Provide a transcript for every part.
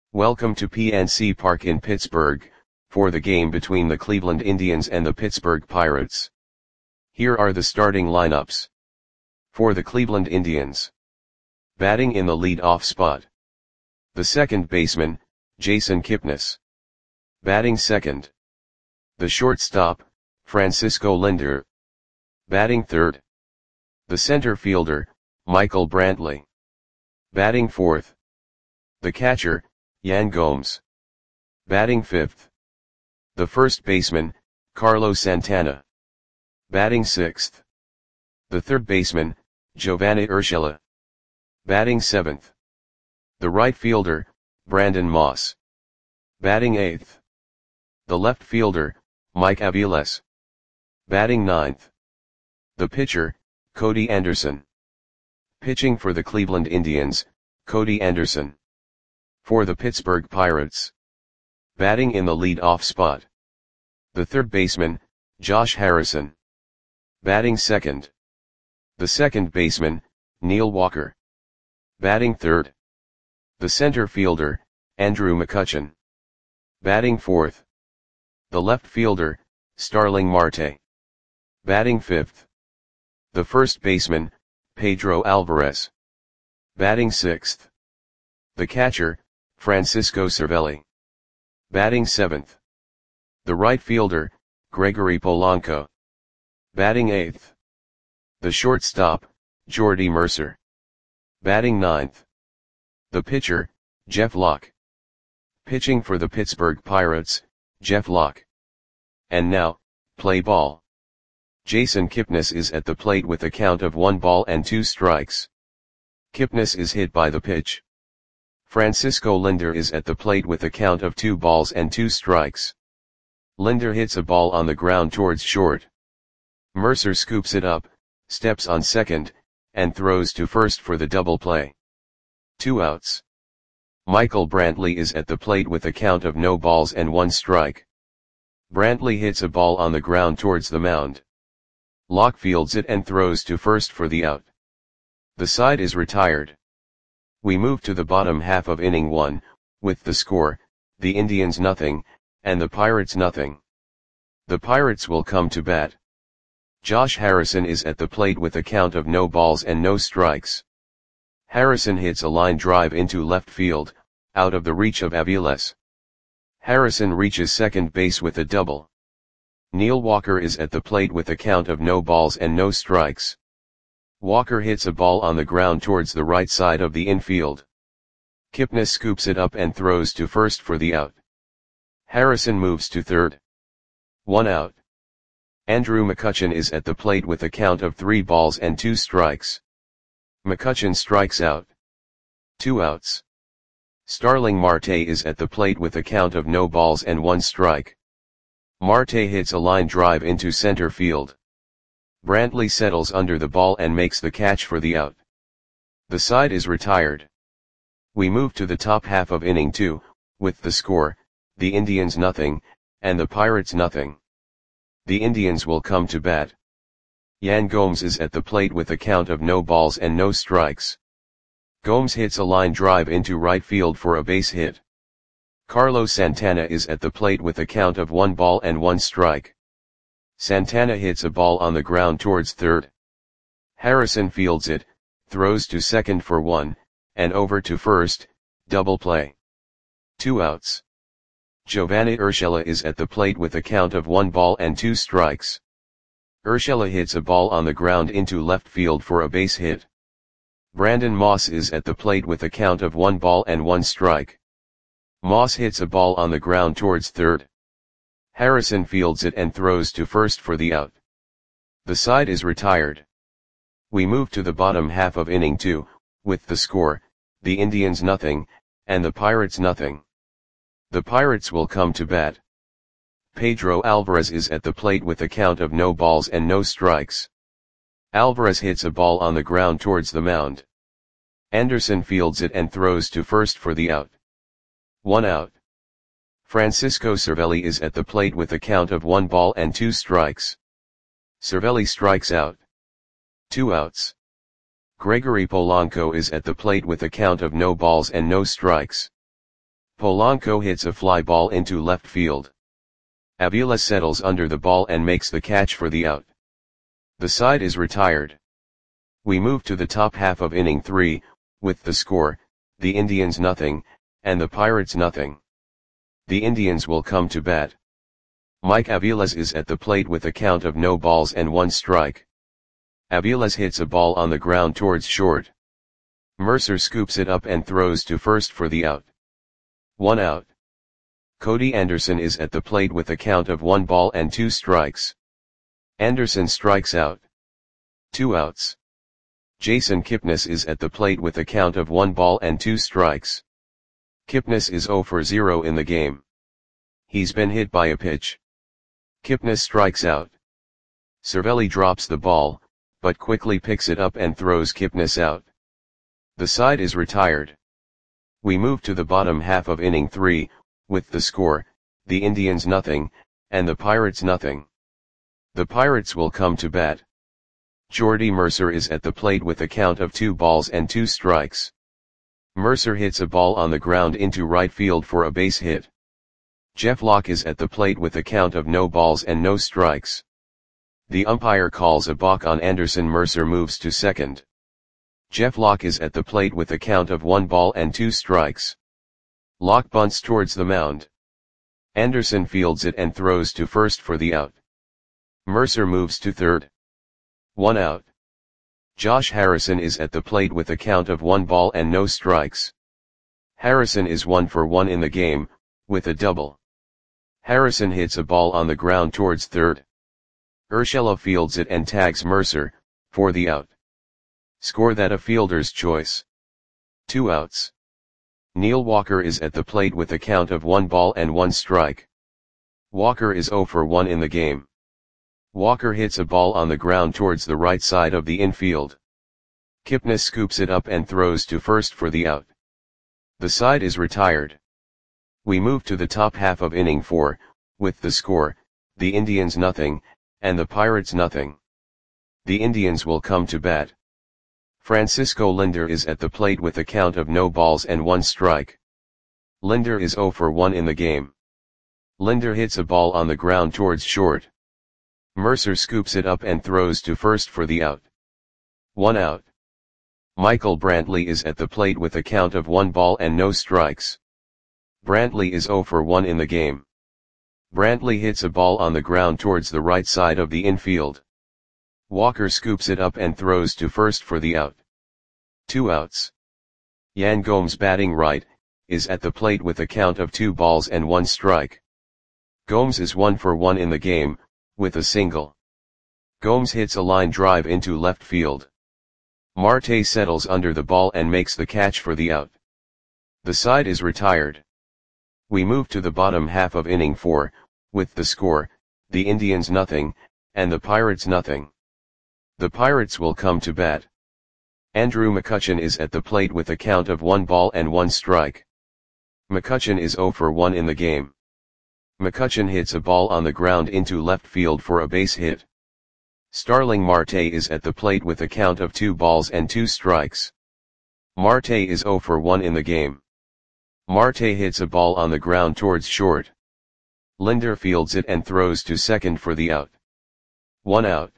Welcome to PNC Park in Pittsburgh, for the game between the Cleveland Indians and the Pittsburgh Pirates. Here are the starting lineups. For the Cleveland Indians. Batting in the lead-off spot. The second baseman, Jason Kipnis. Batting second. The shortstop, Francisco Lindor. Batting third. The center fielder, Michael Brantley. Batting fourth. The catcher, Yan Gomes. Batting fifth. The first baseman, Carlos Santana. Batting sixth. The third baseman, Giovanny Urshela. Batting seventh. The right fielder, Brandon Moss. Batting eighth. The left fielder, Mike Aviles. Batting ninth. The pitcher, Cody Anderson. Pitching for the Cleveland Indians, Cody Anderson. For the Pittsburgh Pirates. Batting in the lead-off spot. The third baseman, Josh Harrison. Batting second. The second baseman, Neil Walker. Batting third. The center fielder, Andrew McCutchen. Batting fourth. The left fielder, Starling Marte. Batting fifth. The first baseman, Pedro Alvarez. Batting sixth. The catcher, Francisco Cervelli. Batting seventh. The right fielder, Gregory Polanco. Batting eighth. The shortstop, Jordy Mercer. Batting ninth. The pitcher, Jeff Locke. Pitching for the Pittsburgh Pirates, Jeff Locke. And now, play ball. Jason Kipnis is at the plate with a count of 1-2 strikes. Kipnis is hit by the pitch. Francisco Lindor is at the plate with a count of 2-2 strikes. Lindor hits a ball on the ground towards short. Mercer scoops it up, steps on second, and throws to first for the double play. 2 outs. Michael Brantley is at the plate with a count of 0-1 strike. Brantley hits a ball on the ground towards the mound. Locke fields it and throws to first for the out. The side is retired. We move to the bottom half of inning 1, with the score, the Indians nothing, and the Pirates nothing. The Pirates will come to bat. Josh Harrison is at the plate with a count of 0 strikes. Harrison hits a line drive into left field, out of the reach of Aviles. Harrison reaches second base with a double. Neil Walker is at the plate with a count of 0 strikes. Walker hits a ball on the ground towards the right side of the infield. Kipnis scoops it up and throws to first for the out. Harrison moves to third. 1 out. Andrew McCutchen is at the plate with a count of 3-2 strikes. McCutchen strikes out. 2 outs. Starling Marte is at the plate with a count of 0-1 strike. Marte hits a line drive into center field. Brantley settles under the ball and makes the catch for the out. The side is retired. We move to the top half of inning 2, with the score, the Indians nothing, and the Pirates nothing. The Indians will come to bat. Yan Gomes is at the plate with a count of 0 strikes. Gomes hits a line drive into right field for a base hit. Carlos Santana is at the plate with a count of 1 strike. Santana hits a ball on the ground towards third. Harrison fields it, throws to second for 1, and over to first, double play. 2 outs. Giovanny Urshela is at the plate with a count of 1-2 strikes. Urshela hits a ball on the ground into left field for a base hit. Brandon Moss is at the plate with a count of 1 strike. Moss hits a ball on the ground towards third. Harrison fields it and throws to first for the out. The side is retired. We move to the bottom half of inning 2, with the score, the Indians nothing, and the Pirates nothing. The Pirates will come to bat. Pedro Alvarez is at the plate with a count of 0 strikes. Alvarez hits a ball on the ground towards the mound. Anderson fields it and throws to first for the out. 1 out. Francisco Cervelli is at the plate with a count of 1-2 strikes. Cervelli strikes out. 2 outs. Gregory Polanco is at the plate with a count of 0 strikes. Polanco hits a fly ball into left field. Avila settles under the ball and makes the catch for the out. The side is retired. We move to the top half of inning 3, with the score, the Indians nothing, and the Pirates nothing. The Indians will come to bat. Mike Aviles is at the plate with a count of no balls and 1 strike. Aviles hits a ball on the ground towards short. Mercer scoops it up and throws to first for the out. 1 out. Cody Anderson is at the plate with a count of 1 ball and 2 strikes. Anderson strikes out. 2 outs. Jason Kipnis is at the plate with a count of 1 ball and 2 strikes. Kipnis is 0 for 0 in the game. He's been hit by a pitch. Kipnis strikes out. Cervelli drops the ball, but quickly picks it up and throws Kipnis out. The side is retired. We move to the bottom half of inning 3, with the score, the Indians nothing, and the Pirates nothing. The Pirates will come to bat. Jordy Mercer is at the plate with a count of 2 balls and 2 strikes. Mercer hits a ball on the ground into right field for a base hit. Jeff Locke is at the plate with a count of no balls and no strikes. The umpire calls a balk on Anderson. Mercer moves to second. Jeff Locke is at the plate with a count of 1 ball and 2 strikes. Locke bunts towards the mound. Anderson fields it and throws to first for the out. Mercer moves to third. 1 out. Josh Harrison is at the plate with a count of 1 ball and no strikes. Harrison is 1 for 1 in the game, with a double. Harrison hits a ball on the ground towards third. Urshela fields it and tags Mercer, for the out. Score that a fielder's choice. 2 outs. Neil Walker is at the plate with a count of 1 ball and 1 strike. Walker is 0 for 1 in the game. Walker hits a ball on the ground towards the right side of the infield. Kipnis scoops it up and throws to first for the out. The side is retired. We move to the top half of inning 4, with the score, the Indians nothing, and the Pirates nothing. The Indians will come to bat. Francisco Linder is at the plate with a count of no balls and 1 strike. Linder is 0 for 1 in the game. Linder hits a ball on the ground towards short. Mercer scoops it up and throws to first for the out. 1 out. Michael Brantley is at the plate with a count of 1 ball and no strikes. Brantley is 0 for 1 in the game. Brantley hits a ball on the ground towards the right side of the infield. Walker scoops it up and throws to first for the out. 2 outs. Yan Gomes, batting right, is at the plate with a count of 2 balls and 1 strike. Gomes is 1 for 1 in the game, with a single. Gomes hits a line drive into left field. Marte settles under the ball and makes the catch for the out. The side is retired. We move to the bottom half of inning 4, with the score, the Indians nothing, and the Pirates nothing. The Pirates will come to bat. Andrew McCutchen is at the plate with a count of 1 ball and 1 strike. McCutchen is 0 for 1 in the game. McCutchen hits a ball on the ground into left field for a base hit. Starling Marte is at the plate with a count of 2 balls and 2 strikes. Marte is 0 for 1 in the game. Marte hits a ball on the ground towards short. Linder fields it and throws to second for the out. 1 out.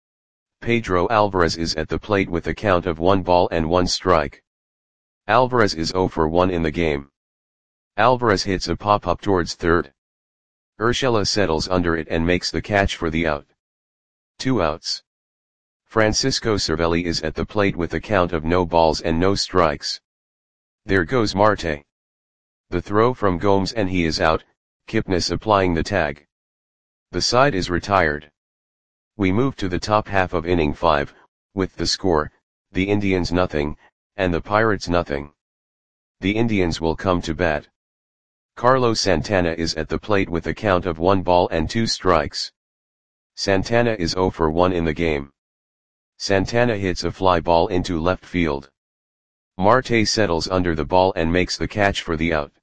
Pedro Alvarez is at the plate with a count of 1 ball and 1 strike. Alvarez is 0 for 1 in the game. Alvarez hits a pop-up towards third. Urshela settles under it and makes the catch for the out. 2 outs. Francisco Cervelli is at the plate with a count of no balls and no strikes. There goes Marte. The throw from Gomes and he is out, Kipnis applying the tag. The side is retired. We move to the top half of inning 5, with the score, the Indians nothing, and the Pirates nothing. The Indians will come to bat. Carlos Santana is at the plate with a count of 1 ball and 2 strikes. Santana is 0 for 1 in the game. Santana hits a fly ball into left field. Marte settles under the ball and makes the catch for the out.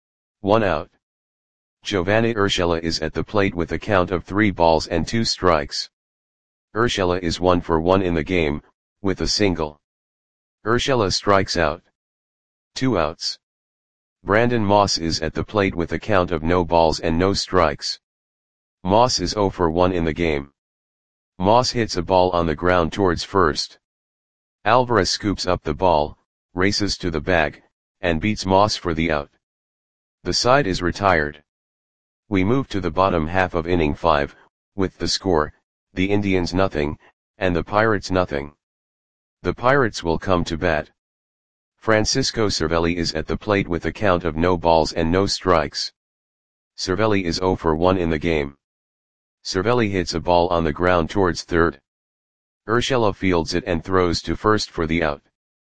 1 out. Giovanni Urshela is at the plate with a count of 3 balls and 2 strikes. Urshela is 1 for 1 in the game, with a single. Urshela strikes out. 2 outs. Brandon Moss is at the plate with a count of no balls and no strikes. Moss is 0 for 1 in the game. Moss hits a ball on the ground towards first. Alvarez scoops up the ball, races to the bag, and beats Moss for the out. The side is retired. We move to the bottom half of inning 5, with the score, the Indians nothing, and the Pirates nothing. The Pirates will come to bat. Francisco Cervelli is at the plate with a count of no balls and no strikes. Cervelli is 0 for 1 in the game. Cervelli hits a ball on the ground towards third. Urshela fields it and throws to first for the out.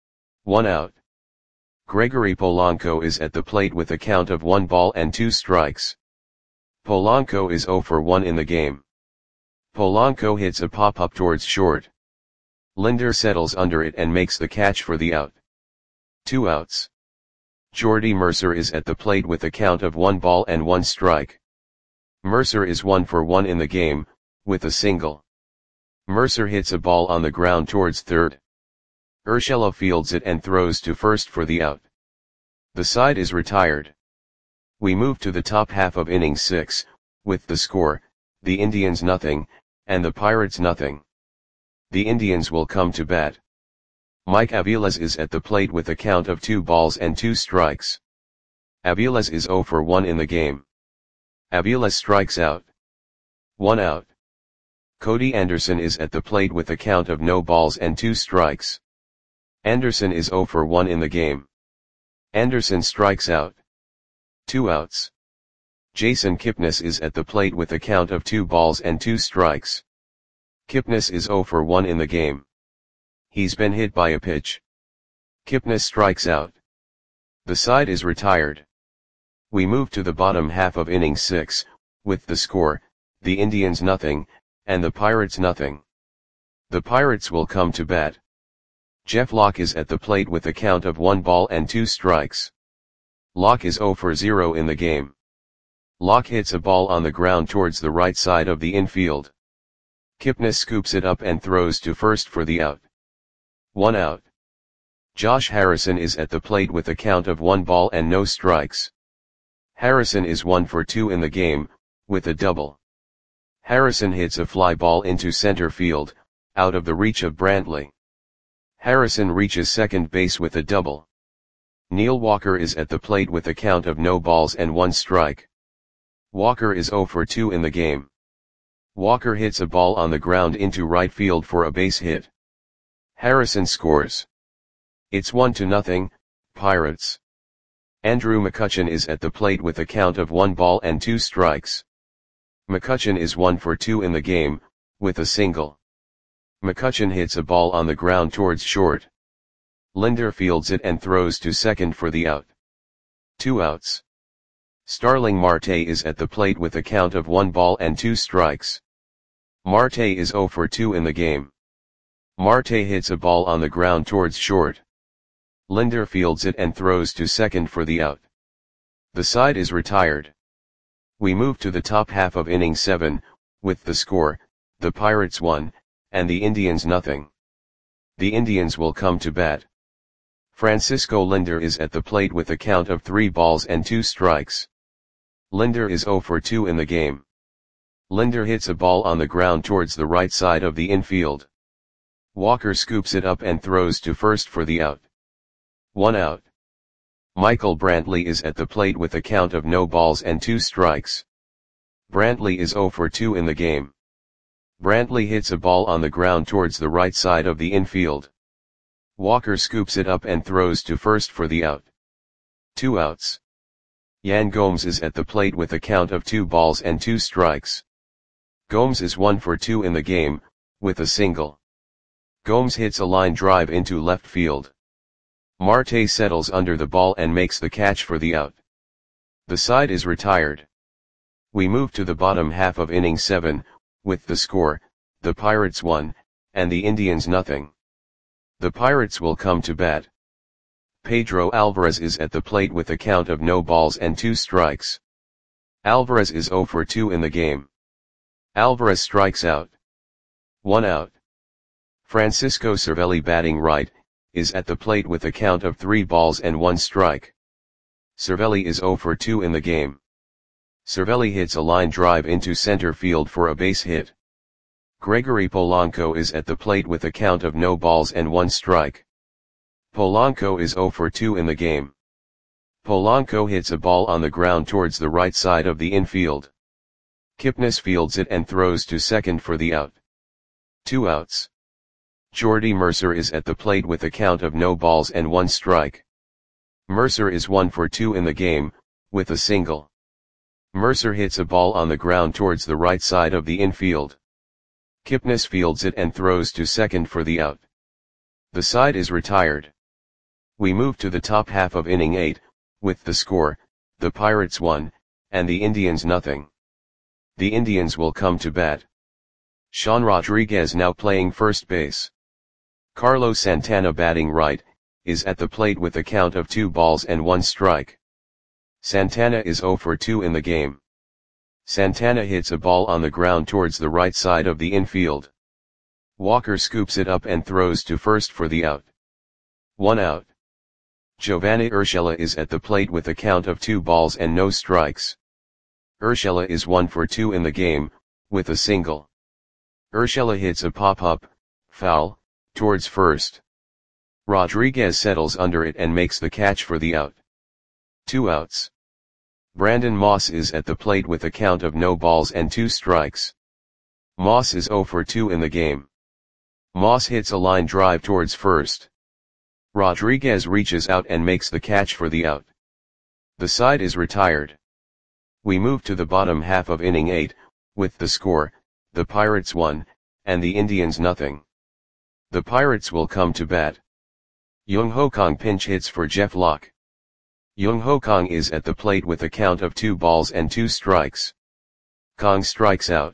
1 out. Gregory Polanco is at the plate with a count of 1 ball and 2 strikes. Polanco is 0 for 1 in the game. Polanco hits a pop-up towards short. Linder settles under it and makes the catch for the out. 2 outs. Jordy Mercer is at the plate with a count of 1 ball and 1 strike. Mercer is 1 for 1 in the game, with a single. Mercer hits a ball on the ground towards third. Urshela fields it and throws to first for the out. The side is retired. We move to the top half of inning 6, with the score, the Indians nothing, and the Pirates nothing. The Indians will come to bat. Mike Aviles is at the plate with a count of 2 balls and 2 strikes. Aviles is 0 for 1 in the game. Aviles strikes out. 1 out. Cody Anderson is at the plate with a count of no balls and 2 strikes. Anderson is 0 for 1 in the game. Anderson strikes out. 2 outs. Jason Kipnis is at the plate with a count of 2 balls and 2 strikes. Kipnis is 0 for 1 in the game. He's been hit by a pitch. Kipnis strikes out. The side is retired. We move to the bottom half of inning 6, with the score, the Indians nothing, and the Pirates nothing. The Pirates will come to bat. Jeff Locke is at the plate with a count of 1 ball and 2 strikes. Locke is 0 for 0 in the game. Locke hits a ball on the ground towards the right side of the infield. Kipnis scoops it up and throws to first for the out. 1 out. Josh Harrison is at the plate with a count of 1 ball and no strikes. Harrison is 1 for 2 in the game, with a double. Harrison hits a fly ball into center field, out of the reach of Brantley. Harrison reaches second base with a double. Neil Walker is at the plate with a count of no balls and 1 strike. Walker is 0 for 2 in the game. Walker hits a ball on the ground into right field for a base hit. Harrison scores. It's 1-0, Pirates. Andrew McCutchen is at the plate with a count of 1 ball and 2 strikes. McCutchen is 1 for 2 in the game, with a single. McCutchen hits a ball on the ground towards short. Linder fields it and throws to second for the out. 2 outs. Starling Marte is at the plate with a count of 1 ball and 2 strikes. Marte is 0 for 2 in the game. Marte hits a ball on the ground towards short. Linder fields it and throws to second for the out. The side is retired. We move to the top half of inning 7, with the score, the Pirates 1, and the Indians nothing. The Indians will come to bat. Francisco Linder is at the plate with a count of 3 balls and 2 strikes. Linder is 0 for 2 in the game. Linder hits a ball on the ground towards the right side of the infield. Walker scoops it up and throws to first for the out. 1 out. Michael Brantley is at the plate with a count of no balls and 2 strikes. Brantley is 0 for 2 in the game. Brantley hits a ball on the ground towards the right side of the infield. Walker scoops it up and throws to first for the out. 2 outs. Yan Gomes is at the plate with a count of 2 balls and 2 strikes. Gomes is 1 for 2 in the game, with a single. Gomes hits a line drive into left field. Marte settles under the ball and makes the catch for the out. The side is retired. We move to the bottom half of inning 7, with the score, the Pirates 1, and the Indians nothing. The Pirates will come to bat. Pedro Alvarez is at the plate with a count of no balls and 2 strikes. Alvarez is 0 for 2 in the game. Alvarez strikes out. 1 out. Francisco Cervelli batting right, is at the plate with a count of 3 balls and 1 strike. Cervelli is 0 for 2 in the game. Cervelli hits a line drive into center field for a base hit. Gregory Polanco is at the plate with a count of no balls and 1 strike. Polanco is 0 for 2 in the game. Polanco hits a ball on the ground towards the right side of the infield. Kipnis fields it and throws to second for the out. 2 outs. Jordy Mercer is at the plate with a count of no balls and 1 strike. Mercer is 1 for 2 in the game, with a single. Mercer hits a ball on the ground towards the right side of the infield. Kipnis fields it and throws to second for the out. The side is retired. We move to the top half of inning 8, with the score, the Pirates 1, and the Indians nothing. The Indians will come to bat. Sean Rodriguez now playing first base. Carlos Santana batting right, is at the plate with a count of 2 balls and 1 strike. Santana is 0 for 2 in the game. Santana hits a ball on the ground towards the right side of the infield. Walker scoops it up and throws to first for the out. 1 out. Giovanni Urshela is at the plate with a count of 2 balls and no strikes. Urshela is 1 for 2 in the game, with a single. Urshela hits a pop-up, foul, towards first. Rodriguez settles under it and makes the catch for the out. 2 outs. Brandon Moss is at the plate with a count of no balls and 2 strikes. Moss is 0 for 2 in the game. Moss hits a line drive towards first. Rodriguez reaches out and makes the catch for the out. The side is retired. We move to the bottom half of inning 8, with the score, the Pirates 1, and the Indians nothing. The Pirates will come to bat. Jung Ho Kang pinch hits for Jeff Locke. Jung Ho Kang is at the plate with a count of 2 balls and 2 strikes. Kang strikes out.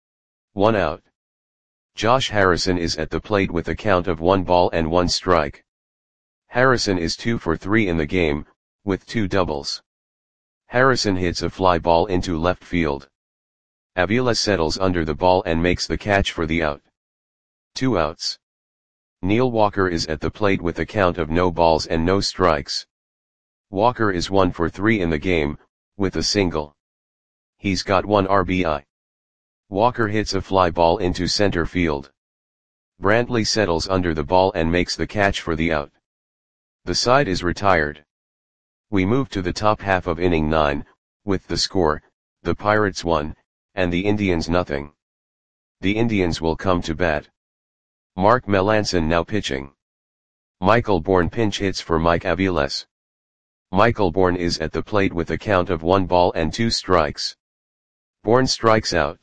1 out. Josh Harrison is at the plate with a count of 1 ball and 1 strike. Harrison is 2 for 3 in the game, with 2 doubles. Harrison hits a fly ball into left field. Avila settles under the ball and makes the catch for the out. 2 outs. Neil Walker is at the plate with a count of no balls and no strikes. Walker is 1 for 3 in the game, with a single. He's got 1 RBI. Walker hits a fly ball into center field. Brantley settles under the ball and makes the catch for the out. The side is retired. We move to the top half of inning 9, with the score, the Pirates 1, and the Indians nothing. The Indians will come to bat. Mark Melancon now pitching. Michael Bourne pinch hits for Mike Aviles. Michael Bourne is at the plate with a count of 1 ball and 2 strikes. Bourne strikes out.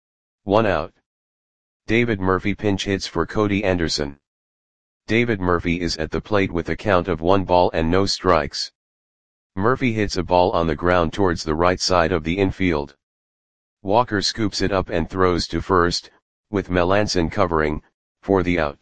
1 out. David Murphy pinch hits for Cody Anderson. David Murphy is at the plate with a count of 1 ball and no strikes. Murphy hits a ball on the ground towards the right side of the infield. Walker scoops it up and throws to first, with Melancon covering, for the out.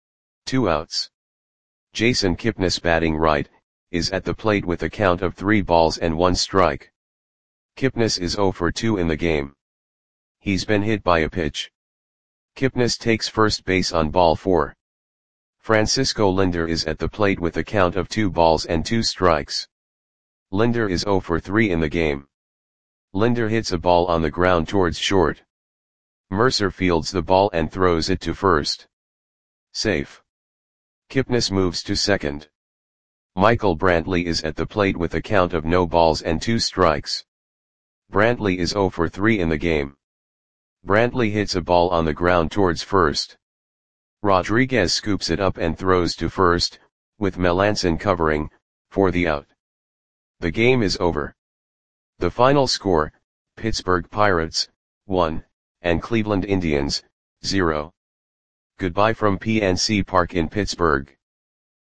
2 outs. Jason Kipnis batting right, is at the plate with a count of 3 balls and 1 strike. Kipnis is 0 for 2 in the game. He's been hit by a pitch. Kipnis takes first base on ball 4. Francisco Linder is at the plate with a count of 2 balls and 2 strikes. Linder is 0 for 3 in the game. Linder hits a ball on the ground towards short. Mercer fields the ball and throws it to first. Safe. Kipnis moves to second. Michael Brantley is at the plate with a count of no balls and 2 strikes. Brantley is 0 for 3 in the game. Brantley hits a ball on the ground towards first. Rodriguez scoops it up and throws to first, with Melancon covering, for the out. The game is over. The final score, Pittsburgh Pirates, 1, and Cleveland Indians, 0. Goodbye from PNC Park in Pittsburgh.